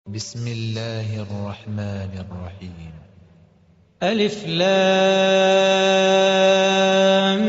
بسم الله الرحمن الرحيم. ألف لام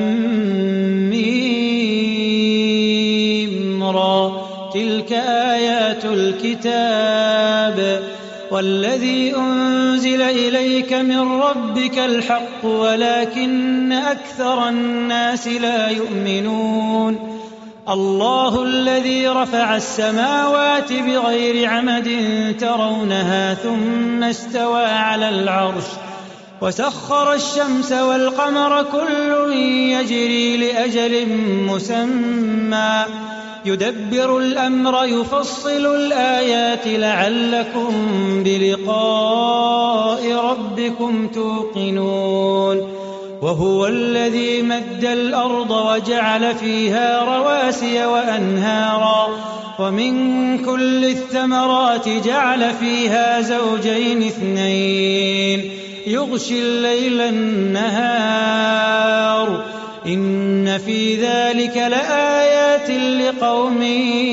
ميم را، تلك آيات الكتاب والذي أنزل إليك من ربك الحق ولكن أكثر الناس لا يؤمنون. الله الذي رفع السماوات بغير عمد ترونها ثم استوى على العرش وسخر الشمس والقمر كل يجري لأجل مسمى يدبر الأمر يفصل الآيات لعلكم بلقاء ربكم توقنون. وهو الذي مد الأرض وجعل فيها رواسي وأنهارا ومن كل الثمرات جعل فيها زوجين اثنين يغشي الليل النهار إن في ذلك لآيات لقوم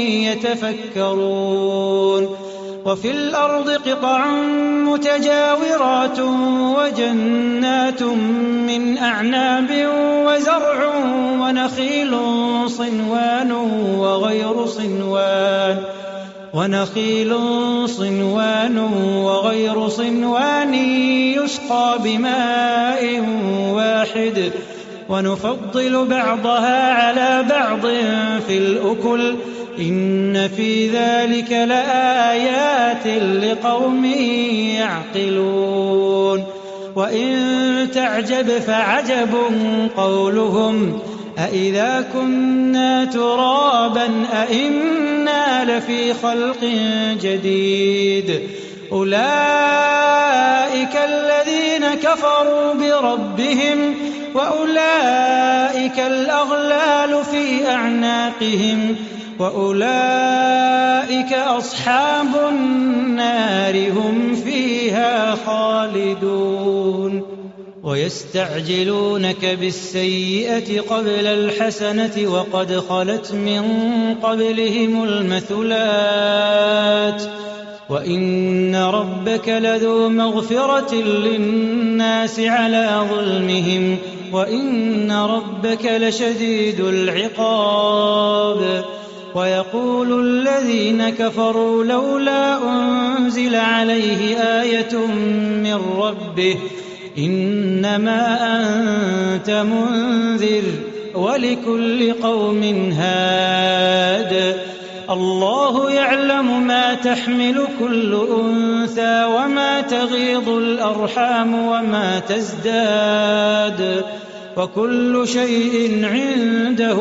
يتفكرون. وفي الأرض قطع متجاورات وجنات من أعناب وزرع ونخيل صنوان وغير صنوان يسقى بماء واحد ونفضل بعضها على بعض في الأكل إن في ذلك لآيات لقوم يعقلون. وإن تعجب فعجب قولهم أإذا كنا ترابا أإنا لفي خلق جديد أولئك الذين كفروا بربهم وأولئك الأغلال في أعناقهم وأولئك أصحاب النار هم فيها خالدون. ويستعجلونك بالسيئة قبل الحسنة وقد خلت من قبلهم المثلات وإن ربك لذو مغفرة للناس على ظلمهم وإن ربك لشديد العقاب. ويقول الذين كفروا لولا أنزل عليه آية من ربه إنما أنت منذر ولكل قوم هاد الله يعلم ما تحمل كل أنثى وما تغيض الأرحام وما تزداد وكل شيء عنده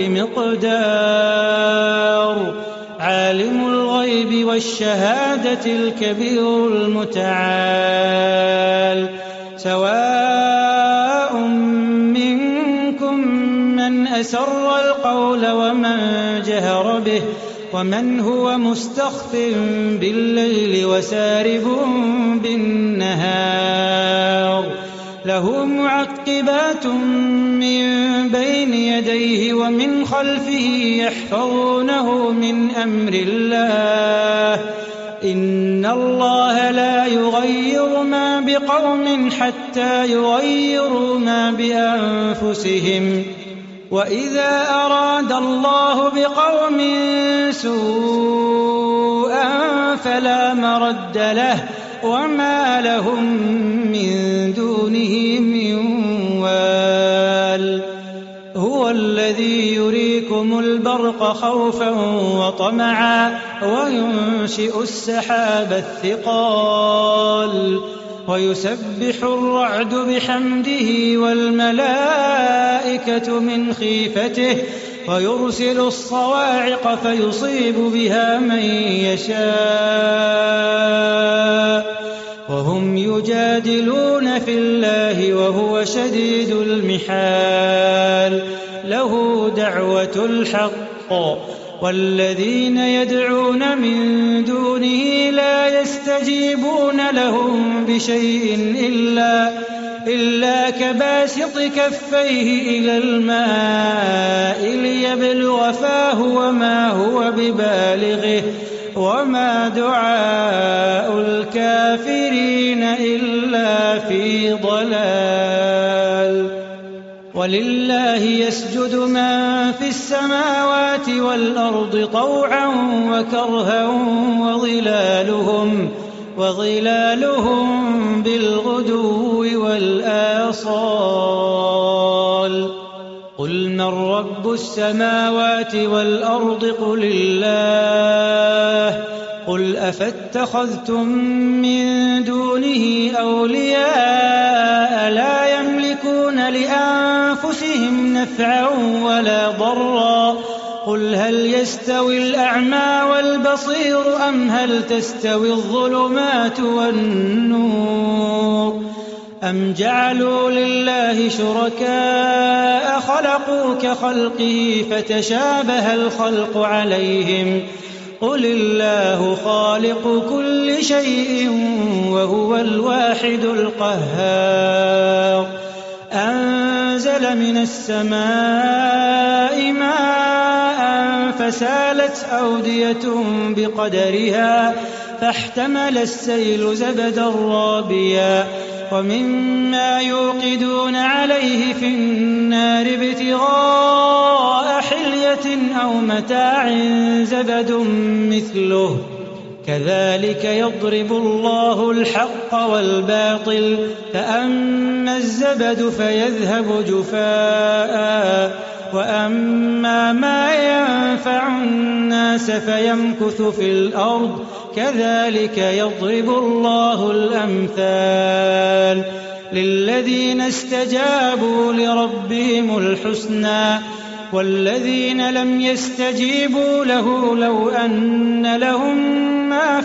بمقدار. عالم الغيب والشهادة الكبير المتعال سواء منكم من أسر القول ومن جهر به ومن هو مستخف بالليل وسارب بالنهار له معقبات من بين يديه ومن خلفه يحفظونه من أمر الله إن الله لا يغير ما بقوم حتى يغيروا ما بأنفسهم وإذا أراد الله بقوم سوءا فلا مرد له وما لهم من دونه من وال. هو الذي يريكم البرق خوفا وطمعا وينشئ السحاب الثقال ويسبح الرعد بحمده والملائكة من خيفته ويرسل الصواعق فيصيب بها من يشاء وهم يجادلون في الله وهو شديد المحال. له دعوة الحق والذين يدعون من دونه لا يستجيبون لهم بشيء إلا كباسط كفيه إلى الماء ليبلغ فاه وما هو ببالغه وما دعاء الكافرين إلا في ضلال. ولله يسجد من في السماوات والأرض طوعا وكرها وظلالهم بالغدو والآصال. قل من رب السماوات والأرض قل الله. قل أفاتخذتم من دونه أولياء لا يملكون لأنفسهم نفعا ولا ضرا. قل هل يستوي الأعمى والبصير أم هل تستوي الظلمات والنور أم جعلوا لله شركاء خلقوا كخلقه فتشابه الخلق عليهم. قل الله خالق كل شيء وهو الواحد القهار. أنزل من السماء ماء فسالت أودية بقدرها فاحتمل السيل زبدا رابيا ومما يوقدون عليه في النار ابتغاء حلية أو متاع زبد مثله كذلك يضرب الله الحق والباطل فأما الزبد فيذهب جفاء وأما ما ينفع الناس فيمكث في الأرض كذلك يضرب الله الأمثال. للذين استجابوا لربهم الحسنى والذين لم يستجيبوا له لو أن لهم ما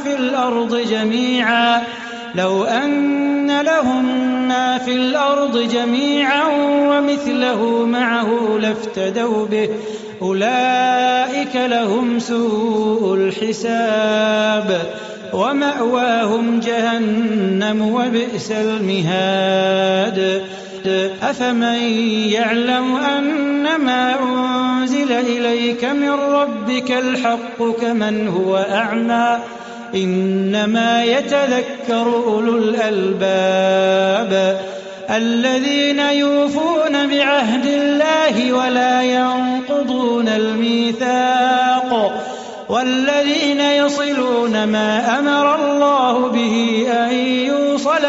في الأرض جميعا ومثله معه لافتدوا به أولئك لهم سوء الحساب ومأواهم جهنم وبئس المهاد. أفمن يعلم أنما أنزل إليك من ربك الحق كمن هو أعمى إنما يتذكر أولو الألباب. الذين يوفون بعهد الله ولا ينقضون الميثاق والذين يصلون ما أمر الله به أن يوصل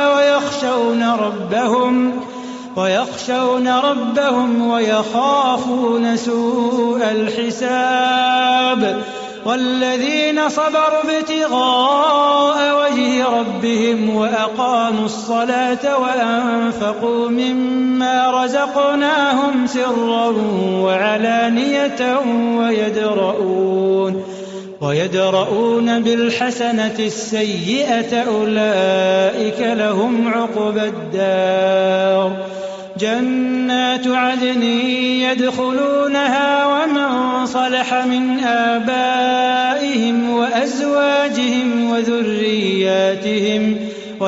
ويخشون ربهم ويخافون سوء الحساب. والذين صبروا ابتغاء وجه ربهم وأقاموا الصلاة وأنفقوا مما رزقناهم سرا وعلانية ويدرؤون بالحسنة السيئة أولئك لهم عقبى الدار. جنات عدن يدخلونها ومن صلح من آبائهم وأزواجهم وذرياتهم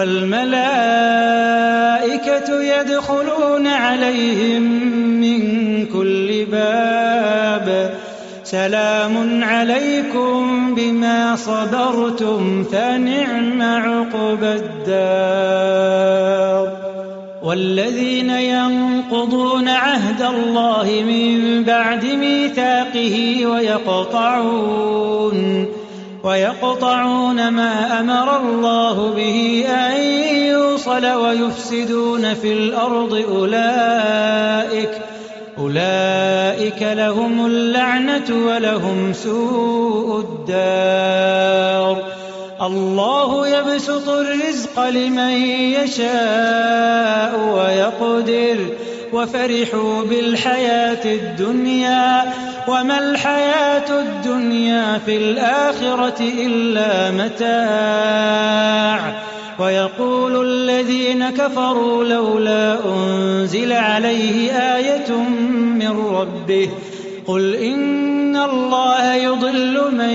والملائكة يدخلون عليهم من كل باب. سلام عليكم بما صبرتم فنعم عقبى الدار. والذين ينقضون عهد الله من بعد ميثاقه ويقطعون ما أمر الله به أن يوصل ويفسدون في الأرض أولئك لهم اللعنة ولهم سوء الدار. الله يبسط الرزق لمن يشاء ويقدر وفرحوا بالحياة الدنيا وما الحياة الدنيا في الآخرة إلا متاع. ويقول الذين كفروا لولا أنزل عليه آية من ربه قل إن الله يضل من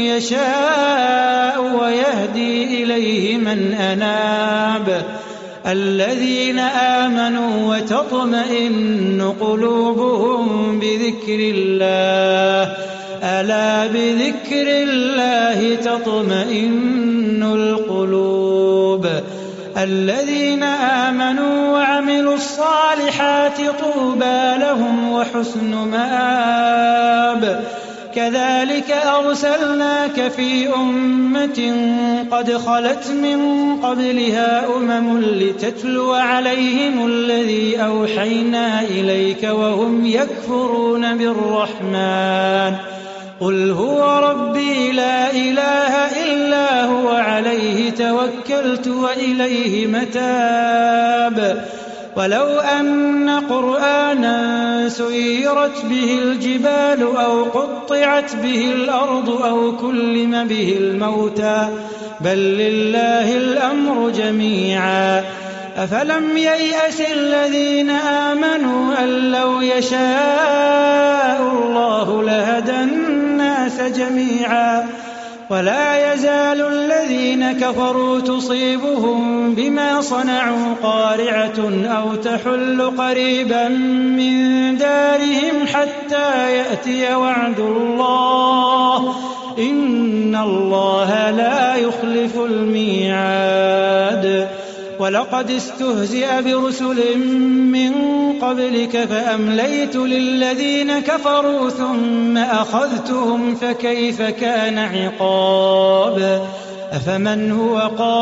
يشاء ويهدي إليه من أناب. الذين آمنوا وتطمئن قلوبهم بذكر الله ألا بذكر الله تطمئن القلوب الذين آمنوا وعملوا الصالحات طوبى لهم وحسن مآب كذلك أرسلناك في أمة قد خلت من قبلها لتتلو عليهم الذي أوحينا إليك وهم يكفرون بالرحمن قل هو ربي لا إله إلا هو عليه توكلت وإليه متاب ولو أن قرآنا سيرت به الجبال أو قطعت به الأرض أو كلم به الموتى بل لله الأمر جميعا أفلم ييأس الذين آمنوا أن لو يشاء الله لهدى الناس جميعا ولا يزال الذين كفروا تصيبهم بما صنعوا قارعة أو تحل قريبا من دارهم حتى يأتي وعد الله إن الله لا يخلف الميعاد ولقد استهزئ برسل من قبلك فأمليت للذين كفروا ثم أخذتهم فكيف كان عقاب أفمن هو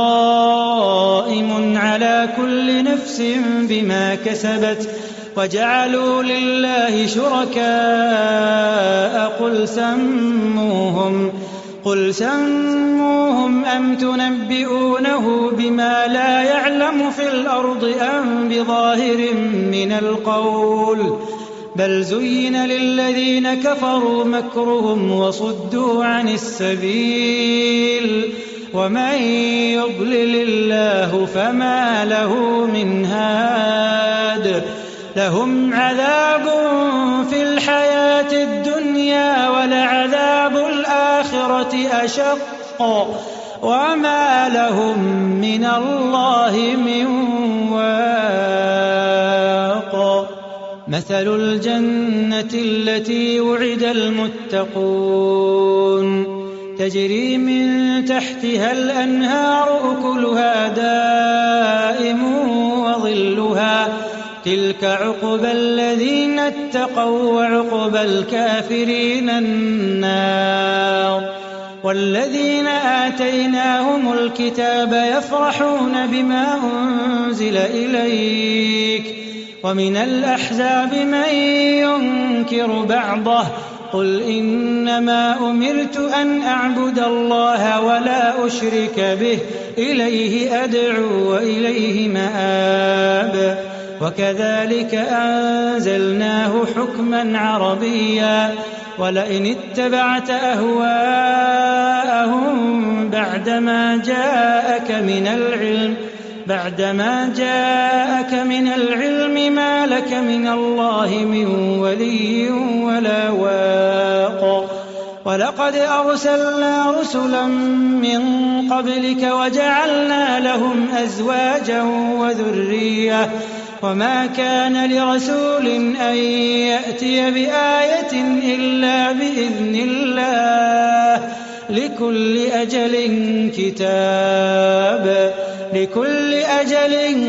قائم على كل نفس بما كسبت وجعلوا لله شركاء قل سموهم أم تنبئونه بما لا يعلم في الأرض أم بظاهر من القول بل زين للذين كفروا مكرهم وصدوا عن السبيل ومن يضلل الله فما له من هاد لهم عذاب في الحياة الدنيا ولعذاب الآخرة أشق وما لهم من الله من واق مثل الجنة التي وعد المتقون تجري من تحتها الأنهار أكلها دائم وظلها تلك عقبى الذين اتقوا وعقبى الكافرين النار والذين آتيناهم الكتاب يفرحون بما أنزل إليك ومن الأحزاب من ينكر بعضه قل إنما أمرت أن أعبد الله ولا أشرك به إليه أدعو وإليه مآب وكذلك أنزلناه حكما عربيا ولئن اتبعت أهواءهم بعدما جاءك من العلم ما لك من الله من ولي ولا واق ولقد أرسلنا رسلا من قبلك وجعلنا لهم أزواجا وذرية وما كان لرسول أن يأتي بآية إلا بإذن الله لكل أجل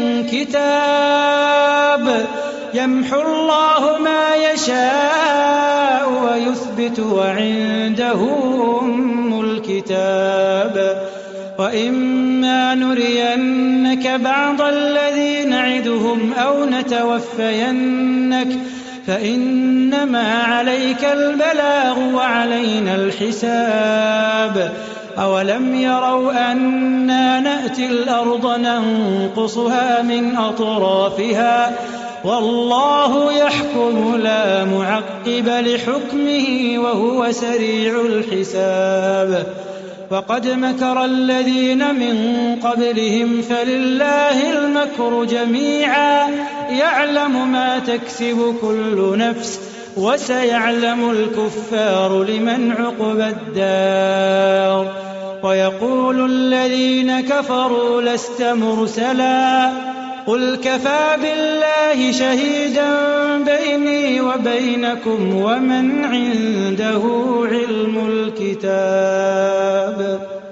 كتاب يمحو الله ما يشاء ويثبت وعنده أم الكتاب وإما نرينك بعض الذي نعدهم أو نتوفينك فإنما عليك البلاغ وعلينا الحساب أولم يروا أنا نأتي الأرض ننقصها من أطرافها والله يحكم لا معقب لحكمه وهو سريع الحساب وقد مكر الذين من قبلهم فلله المكر جميعا يعلم ما تكسب كل نفس وسيعلم الكفار لمن عقبى الدار ويقول الذين كفروا لست مرسلا قل كفى بالله شهيدا بيني وبينكم ومن عنده علم الكتاب.